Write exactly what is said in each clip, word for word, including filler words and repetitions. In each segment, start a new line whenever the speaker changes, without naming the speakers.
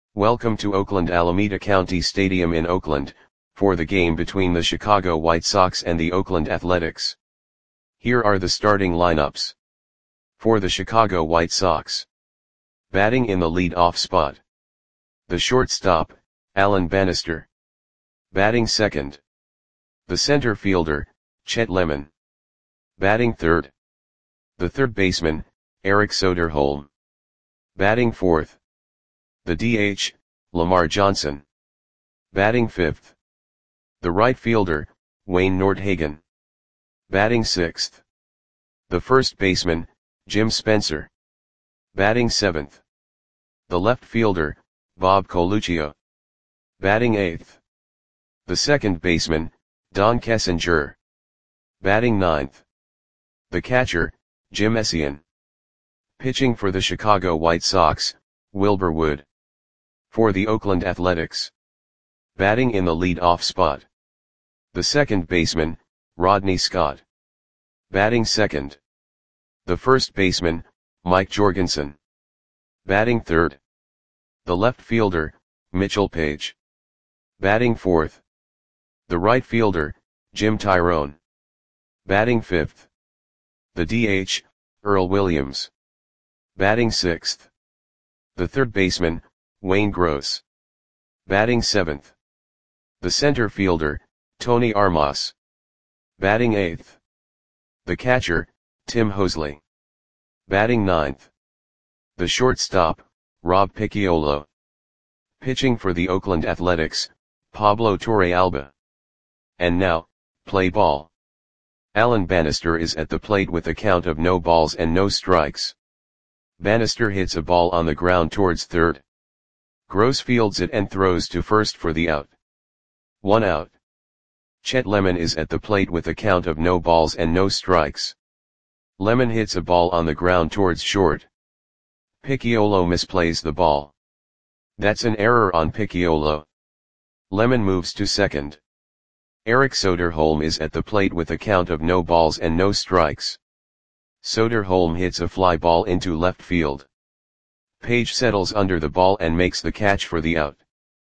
Welcome to Oakland Alameda County Stadium in Oakland, for the game between the Chicago White Sox and the Oakland Athletics. Here are the starting lineups. For the Chicago White Sox. Batting in the lead-off spot. The shortstop, Alan Bannister. Batting second. The center fielder, Chet Lemon. Batting third. The third baseman, Eric Soderholm. Batting fourth. The D H, Lamar Johnson. Batting fifth. The right fielder, Wayne Nordhagen. Batting sixth. The first baseman, Jim Spencer. Batting seventh. The left fielder, Bob Coluccio. Batting eighth. The second baseman, Don Kessinger. Batting ninth. The catcher, Jim Essien. Pitching for the Chicago White Sox, Wilbur Wood. For the Oakland Athletics. Batting in the lead-off spot. The second baseman, Rodney Scott. Batting second. The first baseman, Mike Jorgensen. Batting third. The left fielder, Mitchell Page. Batting fourth. The right fielder, Jim Tyrone. Batting fifth. The D H, Earl Williams. Batting sixth. The third baseman, Wayne Gross. Batting seventh. The center fielder, Tony Armas. Batting eighth. The catcher, Tim Hosley. Batting ninth. The shortstop, Rob Picciolo. Pitching for the Oakland Athletics, Pablo Torrealba. And now, play ball. Alan Bannister is at the plate with a count of no balls and no strikes. Bannister hits a ball on the ground towards third. Gross fields it and throws to first for the out. One out. Chet Lemon is at the plate with a count of no balls and no strikes. Lemon hits a ball on the ground towards short. Picciolo misplays the ball. That's an error on Picciolo. Lemon moves to second. Eric Soderholm is at the plate with a count of no balls and no strikes. Soderholm hits a fly ball into left field. Page settles under the ball and makes the catch for the out.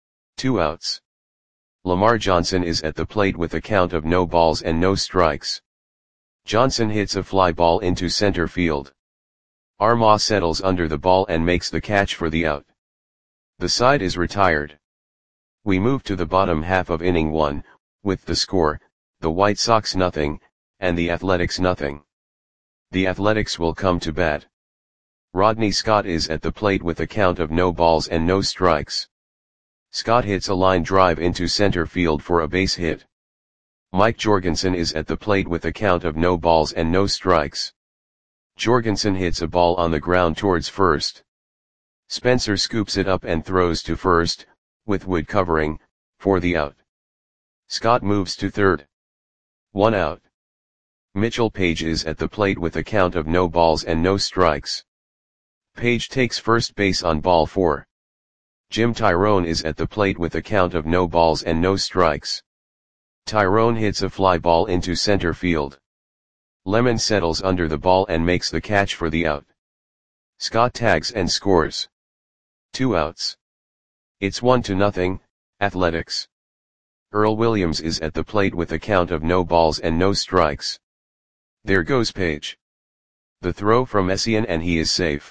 Two outs. Lamar Johnson is at the plate with a count of no balls and no strikes. Johnson hits a fly ball into center field. Armas settles under the ball and makes the catch for the out. The side is retired. We move to the bottom half of inning one, with the score, the White Sox nothing, and the Athletics nothing. The Athletics will come to bat. Rodney Scott is at the plate with a count of no balls and no strikes. Scott hits a line drive into center field for a base hit. Mike Jorgensen is at the plate with a count of no balls and no strikes. Jorgensen hits a ball on the ground towards first. Spencer scoops it up and throws to first, with Wood covering, for the out. Scott moves to third. One out. Mitchell Page is at the plate with a count of no balls and no strikes. Page takes first base on ball four. Jim Tyrone is at the plate with a count of no balls and no strikes. Tyrone hits a fly ball into center field. Lemon settles under the ball and makes the catch for the out. Scott tags and scores. Two outs. It's one to nothing, Athletics. Earl Williams is at the plate with a count of no balls and no strikes. There goes Page. The throw from Essien and he is safe.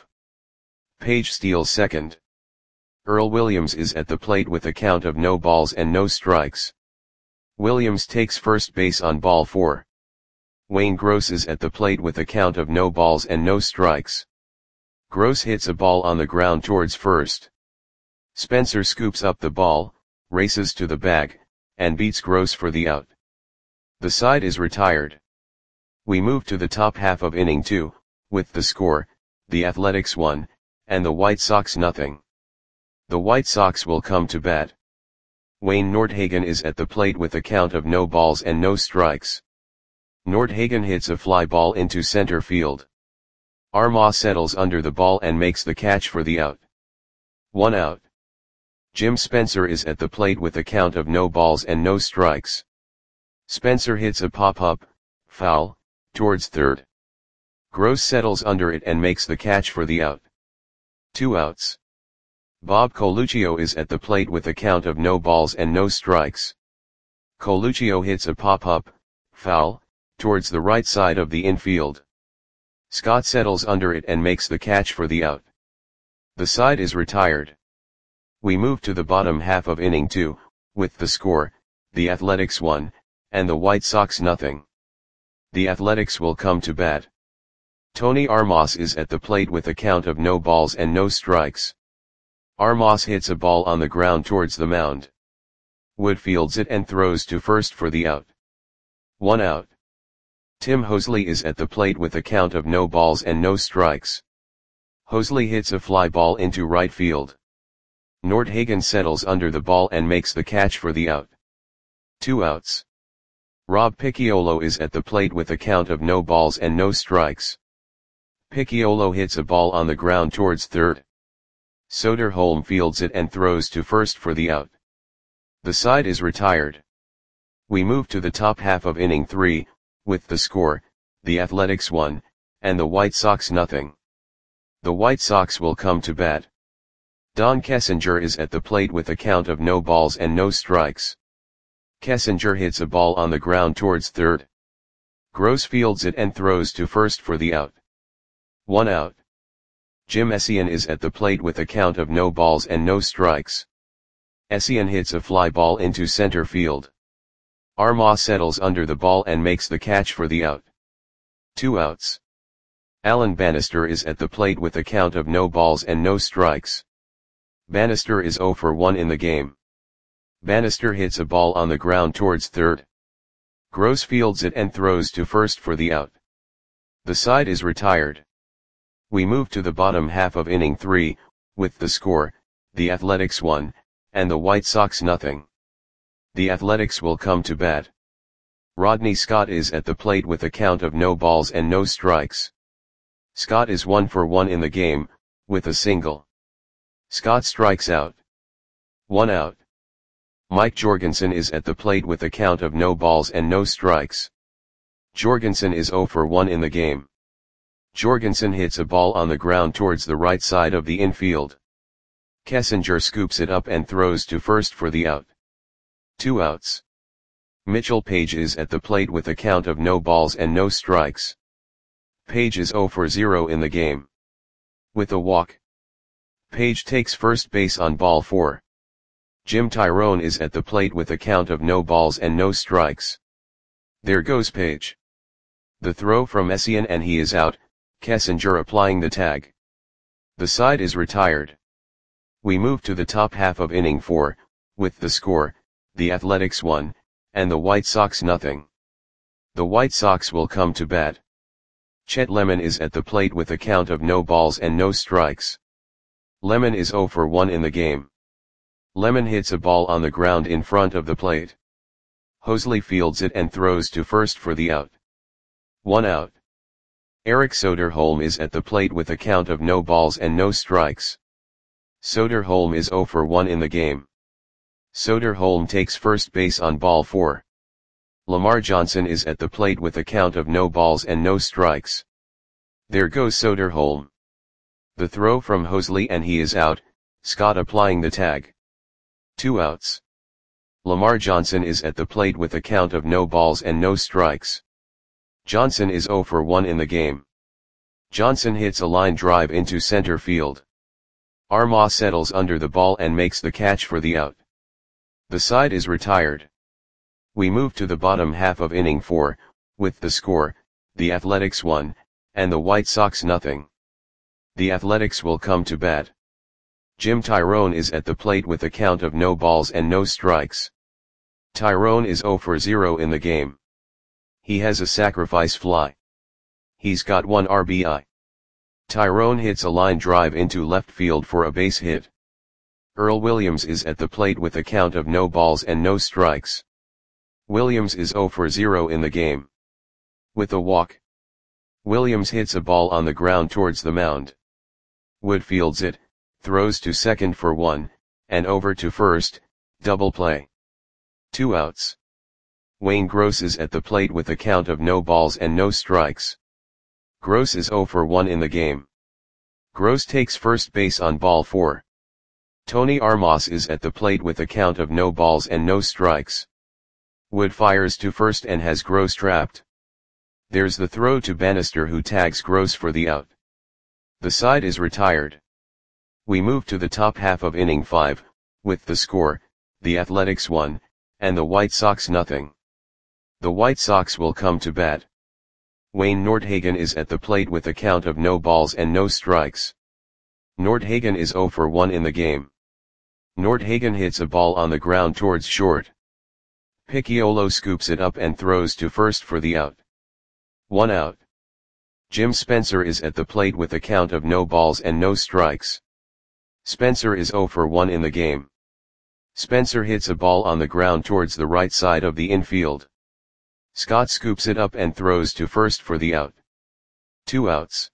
Page steals second. Earl Williams is at the plate with a count of no balls and no strikes. Williams takes first base on ball four. Wayne Gross is at the plate with a count of no balls and no strikes. Gross hits a ball on the ground towards first. Spencer scoops up the ball, races to the bag, and beats Gross for the out. The side is retired. We move to the top half of inning two, with the score, the Athletics one, and the White Sox nothing. The White Sox will come to bat. Wayne Nordhagen is at the plate with a count of no balls and no strikes. Nordhagen hits a fly ball into center field. Armas settles under the ball and makes the catch for the out. One out. Jim Spencer is at the plate with a count of no balls and no strikes. Spencer hits a pop-up, foul, towards third. Gross settles under it and makes the catch for the out. Two outs. Bob Coluccio is at the plate with a count of no balls and no strikes. Coluccio hits a pop-up, foul, towards the right side of the infield. Scott settles under it and makes the catch for the out. The side is retired. We move to the bottom half of inning two, with the score, the Athletics one, and the White Sox nothing. The Athletics will come to bat. Tony Armas is at the plate with a count of no balls and no strikes. Armas hits a ball on the ground towards the mound. Wood fields it and throws to first for the out. One out. Tim Hosley is at the plate with a count of no balls and no strikes. Hosley hits a fly ball into right field. Nordhagen settles under the ball and makes the catch for the out. Two outs. Rob Picciolo is at the plate with a count of no balls and no strikes. Picciolo hits a ball on the ground towards third. Soderholm fields it and throws to first for the out. The side is retired. We move to the top half of inning three, with the score, the Athletics one, and the White Sox nothing. The White Sox will come to bat. Don Kessinger is at the plate with a count of no balls and no strikes. Kessinger hits a ball on the ground towards third. Gross fields it and throws to first for the out. One out. Jim Essien is at the plate with a count of no balls and no strikes. Essien hits a fly ball into center field. Armas settles under the ball and makes the catch for the out. Two outs. Alan Bannister is at the plate with a count of no balls and no strikes. Bannister is oh for one in the game. Bannister hits a ball on the ground towards third. Gross fields it and throws to first for the out. The side is retired. We move to the bottom half of inning three, with the score, the Athletics one, and the White Sox nothing. The Athletics will come to bat. Rodney Scott is at the plate with a count of no balls and no strikes. Scott is one for one in the game, with a single. Scott strikes out. One out. Mike Jorgensen is at the plate with a count of no balls and no strikes. Jorgensen is oh for one in the game. Jorgensen hits a ball on the ground towards the right side of the infield. Kessinger scoops it up and throws to first for the out. Two outs. Mitchell Page is at the plate with a count of no balls and no strikes. Page is oh for zero in the game. With a walk. Page takes first base on ball four. Jim Tyrone is at the plate with a count of no balls and no strikes. There goes Page. The throw from Essien and he is out, Kessinger applying the tag. The side is retired. We move to the top half of inning four, with the score, the Athletics one, and the White Sox nothing. The White Sox will come to bat. Chet Lemon is at the plate with a count of no balls and no strikes. Lemon is oh for one in the game. Lemon hits a ball on the ground in front of the plate. Hosley fields it and throws to first for the out. One out. Eric Soderholm is at the plate with a count of no balls and no strikes. Soderholm is oh for one in the game. Soderholm takes first base on ball four. Lamar Johnson is at the plate with a count of no balls and no strikes. There goes Soderholm. The throw from Hosley and he is out, Scott applying the tag. Two outs. Lamar Johnson is at the plate with a count of no balls and no strikes. Johnson is oh for one in the game. Johnson hits a line drive into center field. Armas settles under the ball and makes the catch for the out. The side is retired. We move to the bottom half of inning four, with the score, the Athletics one, and the White Sox nothing. The Athletics will come to bat. Jim Tyrone is at the plate with a count of no balls and no strikes. Tyrone is oh for zero in the game. He has a sacrifice fly. He's got one R B I. Tyrone hits a line drive into left field for a base hit. Earl Williams is at the plate with a count of no balls and no strikes. Williams is oh for zero in the game. With a walk. Williams hits a ball on the ground towards the mound. Wood fields it, throws to second for one, and over to first, double play. Two outs. Wayne Gross is at the plate with a count of no balls and no strikes. Gross is oh for one in the game. Gross takes first base on ball four. Tony Armas is at the plate with a count of no balls and no strikes. Wood fires to first and has Gross trapped. There's the throw to Bannister, who tags Gross for the out. The side is retired. We move to the top half of inning five, with the score, the Athletics one, and the White Sox nothing. The White Sox will come to bat. Wayne Nordhagen is at the plate with a count of no balls and no strikes. Nordhagen is oh for one in the game. Nordhagen hits a ball on the ground towards short. Picciolo scoops it up and throws to first for the out. One out. Jim Spencer is at the plate with a count of no balls and no strikes. Spencer is oh for one in the game. Spencer hits a ball on the ground towards the right side of the infield. Scott scoops it up and throws to first for the out. Two outs.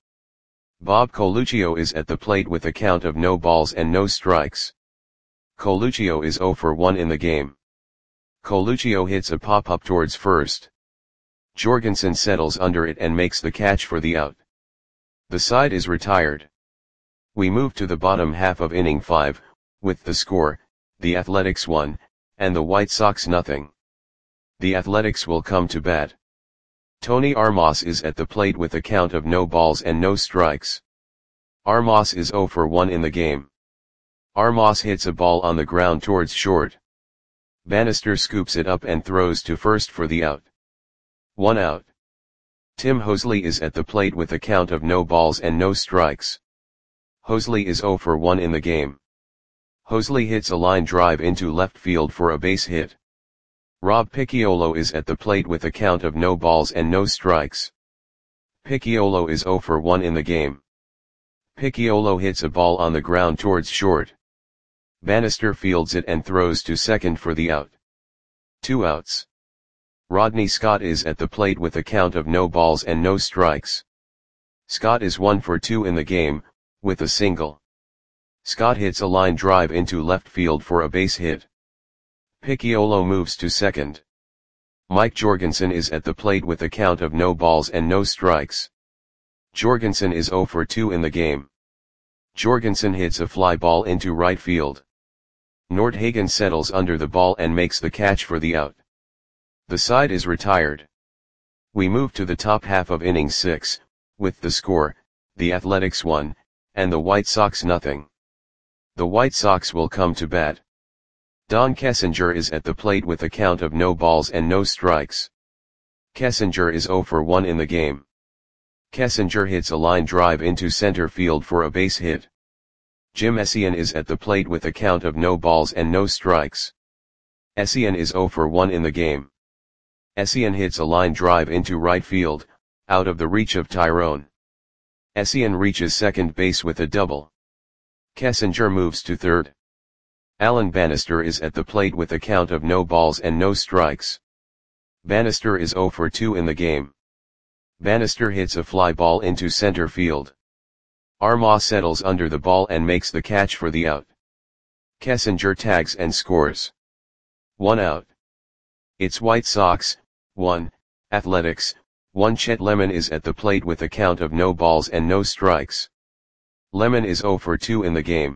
Bob Coluccio is at the plate with a count of no balls and no strikes. Coluccio is oh for one in the game. Coluccio hits a pop-up towards first. Jorgensen settles under it and makes the catch for the out. The side is retired. We move to the bottom half of inning five, with the score, the Athletics one, and the White Sox nothing. The Athletics will come to bat. Tony Armas is at the plate with a count of no balls and no strikes. Armas is oh for one in the game. Armas hits a ball on the ground towards short. Bannister scoops it up and throws to first for the out. One out. Tim Hosley is at the plate with a count of no balls and no strikes. Hosley is oh for one in the game. Hosley hits a line drive into left field for a base hit. Rob Picciolo is at the plate with a count of no balls and no strikes. Picciolo is oh for one in the game. Picciolo hits a ball on the ground towards short. Bannister fields it and throws to second for the out. Two outs. Rodney Scott is at the plate with a count of no balls and no strikes. Scott is one for two in the game, with a single. Scott hits a line drive into left field for a base hit. Picciolo moves to second. Mike Jorgensen is at the plate with a count of no balls and no strikes. Jorgensen is oh for two in the game. Jorgensen hits a fly ball into right field. Nordhagen settles under the ball and makes the catch for the out. The side is retired. We move to the top half of inning six, with the score, the Athletics one, and the White Sox nothing. The White Sox will come to bat. Don Kessinger is at the plate with a count of no balls and no strikes. Kessinger is oh for one in the game. Kessinger hits a line drive into center field for a base hit. Jim Essien is at the plate with a count of no balls and no strikes. Essien is oh for one in the game. Essien hits a line drive into right field, out of the reach of Tyrone. Essien reaches second base with a double. Kessinger moves to third. Alan Bannister is at the plate with a count of no balls and no strikes. Bannister is oh for two in the game. Bannister hits a fly ball into center field. Armas settles under the ball and makes the catch for the out. Kessinger tags and scores. One out. It's White Sox, one, Athletics, one. Chet Lemon is at the plate with a count of no balls and no strikes. Lemon is oh for two in the game.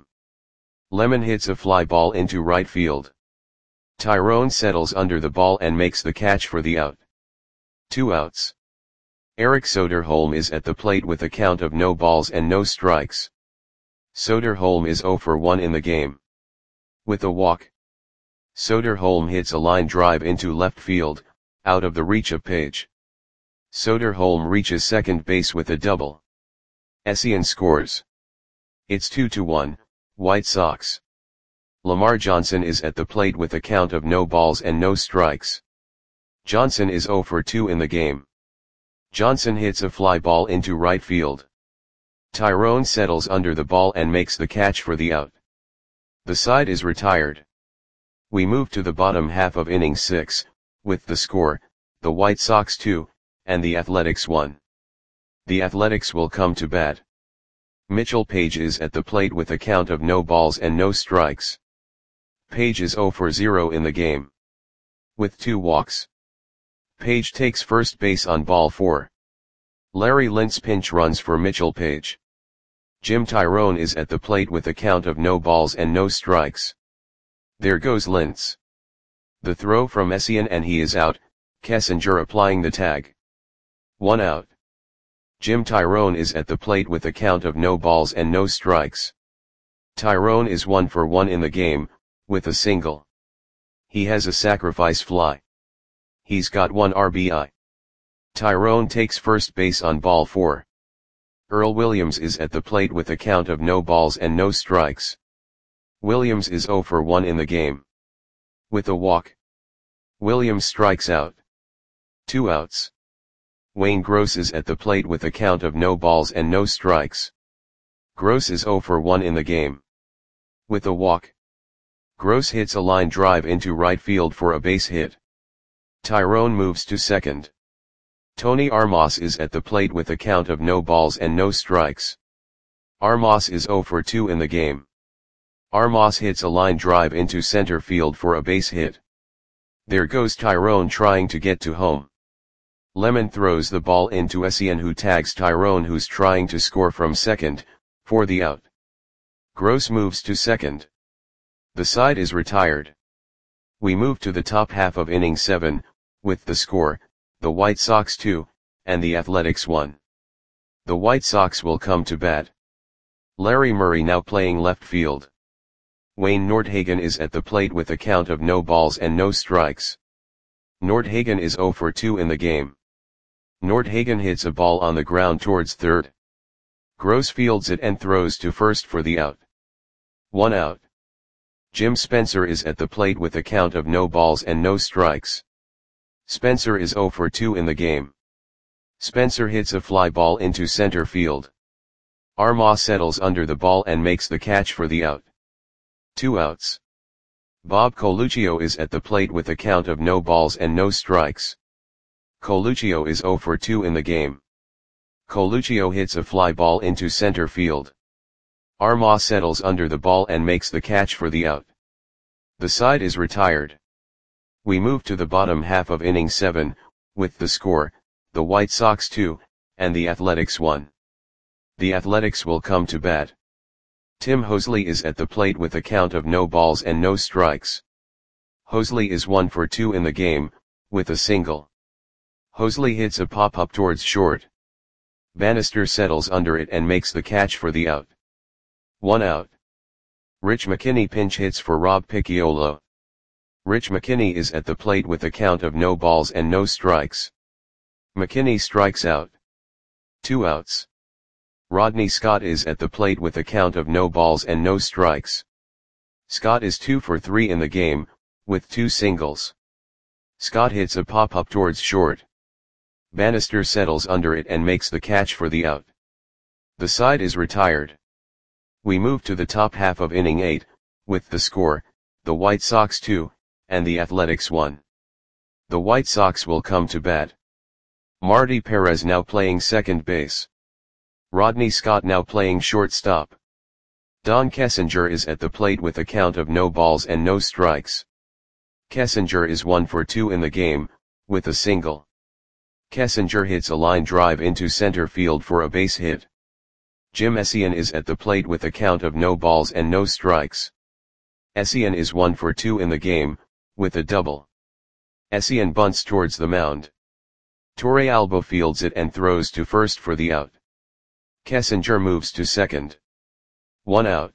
Lemon hits a fly ball into right field. Tyrone settles under the ball and makes the catch for the out. Two outs. Eric Soderholm is at the plate with a count of no balls and no strikes. Soderholm is oh for one in the game. With a walk. Soderholm hits a line drive into left field, out of the reach of Page. Soderholm reaches second base with a double. Essien scores. It's two to one, White Sox. Lamar Johnson is at the plate with a count of no balls and no strikes. Johnson is oh for two in the game. Johnson hits a fly ball into right field. Tyrone settles under the ball and makes the catch for the out. The side is retired. We move to the bottom half of inning six, with the score, the White Sox two, and the Athletics one. The Athletics will come to bat. Mitchell Page is at the plate with a count of no balls and no strikes. Page is oh for zero in the game. With two walks. Page takes first base on ball four. Larry Lintz pinch runs for Mitchell Page. Jim Tyrone is at the plate with a count of no balls and no strikes. There goes Lintz. The throw from Essien and he is out, Kessinger applying the tag. One out. Jim Tyrone is at the plate with a count of no balls and no strikes. Tyrone is one for one in the game, with a single. He has a sacrifice fly. He's got one R B I. Tyrone takes first base on ball four. Earl Williams is at the plate with a count of no balls and no strikes. Williams is zero for one in the game. With a walk. Williams strikes out. Two outs. Wayne Gross is at the plate with a count of no balls and no strikes. Gross is zero for one in the game. With a walk. Gross hits a line drive into right field for a base hit. Tyrone moves to second. Tony Armas is at the plate with a count of no balls and no strikes. Armas is zero for two in the game. Armas hits a line drive into center field for a base hit. There goes Tyrone trying to get to home. Lemon throws the ball into Essien, who tags Tyrone, who's trying to score from second, for the out. Gross moves to second. The side is retired. We move to the top half of inning seven, with the score, the White Sox two, and the Athletics one. The White Sox will come to bat. Larry Murray now playing left field. Wayne Nordhagen is at the plate with a count of no balls and no strikes. Nordhagen is zero for two in the game. Nordhagen hits a ball on the ground towards third. Gross fields it and throws to first for the out. One out. Jim Spencer is at the plate with a count of no balls and no strikes. Spencer is zero for two in the game. Spencer hits a fly ball into center field. Armas settles under the ball and makes the catch for the out. Two outs. Bob Coluccio is at the plate with a count of no balls and no strikes. Coluccio is zero for two in the game. Coluccio hits a fly ball into center field. Armas settles under the ball and makes the catch for the out. The side is retired. We move to the bottom half of inning seven, with the score, the White Sox two, and the Athletics one. The Athletics will come to bat. Tim Hosley is at the plate with a count of no balls and no strikes. Hosley is one for two in the game, with a single. Hosley hits a pop-up towards short. Bannister settles under it and makes the catch for the out. One out. Rich McKinney pinch hits for Rob Picciolo. Rich McKinney is at the plate with a count of no balls and no strikes. McKinney strikes out. Two outs. Rodney Scott is at the plate with a count of no balls and no strikes. Scott is two for three in the game, with two singles. Scott hits a pop-up towards short. Bannister settles under it and makes the catch for the out. The side is retired. We move to the top half of inning eight, with the score, the White Sox two, and the Athletics one. The White Sox will come to bat. Marty Perez now playing second base. Rodney Scott now playing shortstop. Don Kessinger is at the plate with a count of no balls and no strikes. Kessinger is one for two in the game, with a single. Kessinger hits a line drive into center field for a base hit. Jim Essien is at the plate with a count of no balls and no strikes. Essien is one for two in the game, with a double. Essien bunts towards the mound. Torrealba fields it and throws to first for the out. Kessinger moves to second. One out.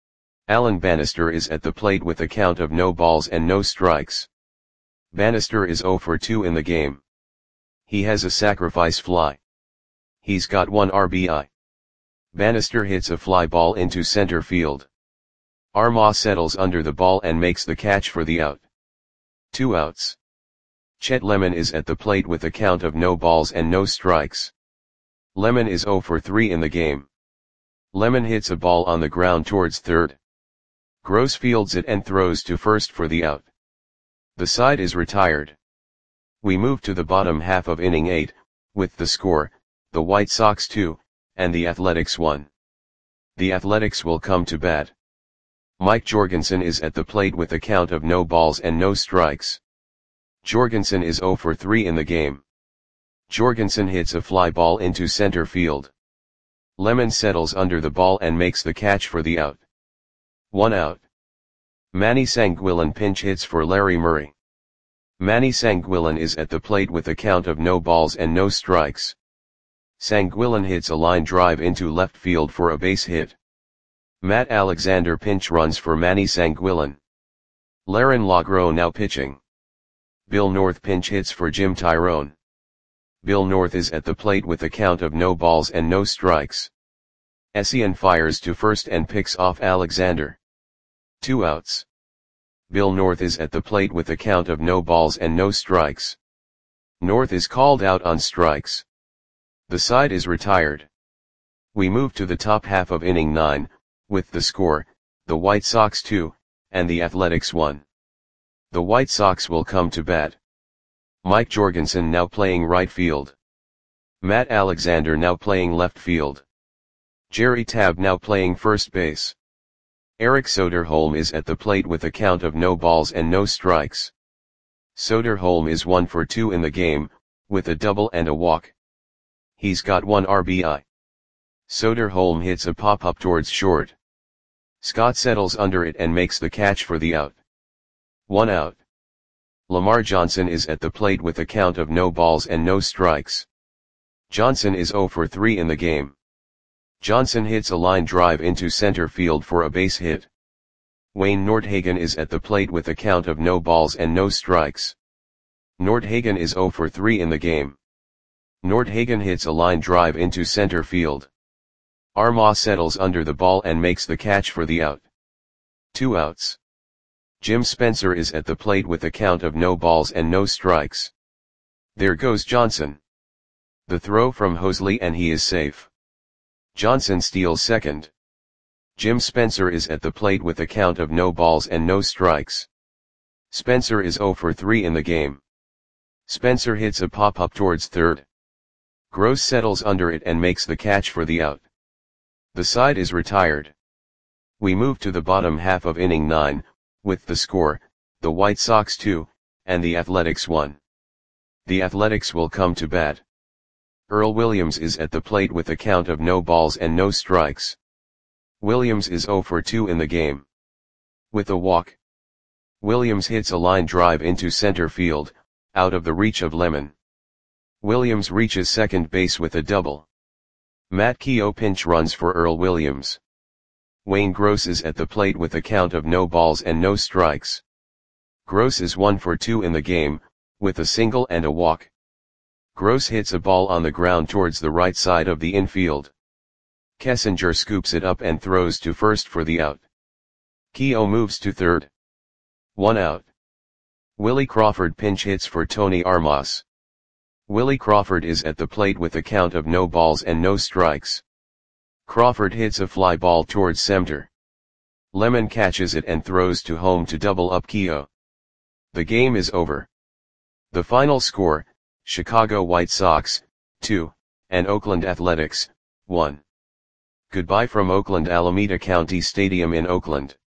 Alan Bannister is at the plate with a count of no balls and no strikes. Bannister is zero for two in the game. He has a sacrifice fly. He's got one R B I. Bannister hits a fly ball into center field. Armas settles under the ball and makes the catch for the out. Two outs. Chet Lemon is at the plate with a count of no balls and no strikes. Lemon is zero for three in the game. Lemon hits a ball on the ground towards third. Gross fields it and throws to first for the out. The side is retired. We move to the bottom half of inning eight, with the score, the White Sox two, and the Athletics one. The Athletics will come to bat. Mike Jorgensen is at the plate with a count of no balls and no strikes. Jorgensen is zero for three in the game. Jorgensen hits a fly ball into center field. Lemon settles under the ball and makes the catch for the out. One out. Manny Sanguillen pinch hits for Larry Murray. Manny Sanguillen is at the plate with a count of no balls and no strikes. Sanguillen hits a line drive into left field for a base hit. Matt Alexander pinch runs for Manny Sanguillen. Laren Lagro now pitching. Bill North pinch hits for Jim Tyrone. Bill North is at the plate with a count of no balls and no strikes. Essien fires to first and picks off Alexander. Two outs. Bill North is at the plate with a count of no balls and no strikes. North is called out on strikes. The side is retired. We move to the top half of inning nine, with the score, the White Sox two, and the Athletics one. The White Sox will come to bat. Mike Jorgensen now playing right field. Matt Alexander now playing left field. Jerry Tabb now playing first base. Eric Soderholm is at the plate with a count of no balls and no strikes. Soderholm is one for two in the game, with a double and a walk. He's got one R B I. Soderholm hits a pop-up towards short. Scott settles under it and makes the catch for the out. One out. Lamar Johnson is at the plate with a count of no balls and no strikes. Johnson is zero for three in the game. Johnson hits a line drive into center field for a base hit. Wayne Nordhagen is at the plate with a count of no balls and no strikes. Nordhagen is zero for three in the game. Nordhagen hits a line drive into center field. Armah settles under the ball and makes the catch for the out. Two outs. Jim Spencer is at the plate with a count of no balls and no strikes. There goes Johnson. The throw from Hosley and he is safe. Johnson steals second. Jim Spencer is at the plate with a count of no balls and no strikes. Spencer is zero for three in the game. Spencer hits a pop-up towards third. Gross settles under it and makes the catch for the out. The side is retired. We move to the bottom half of inning nine, with the score, the White Sox two, and the Athletics one. The Athletics will come to bat. Earl Williams is at the plate with a count of no balls and no strikes. Williams is zero for two in the game. With a walk. Williams hits a line drive into center field, out of the reach of Lemon. Williams reaches second base with a double. Matt Keogh pinch runs for Earl Williams. Wayne Gross is at the plate with a count of no balls and no strikes. Gross is one for two in the game, with a single and a walk. Gross hits a ball on the ground towards the right side of the infield. Kessinger scoops it up and throws to first for the out. Keogh moves to third. One out. Willie Crawford pinch hits for Tony Armas. Willie Crawford is at the plate with a count of no balls and no strikes. Crawford hits a fly ball towards center. Lemon catches it and throws to home to double up Keogh. The game is over. The final score, Chicago White Sox, two, and Oakland Athletics, one. Goodbye from Oakland Alameda County Stadium in Oakland.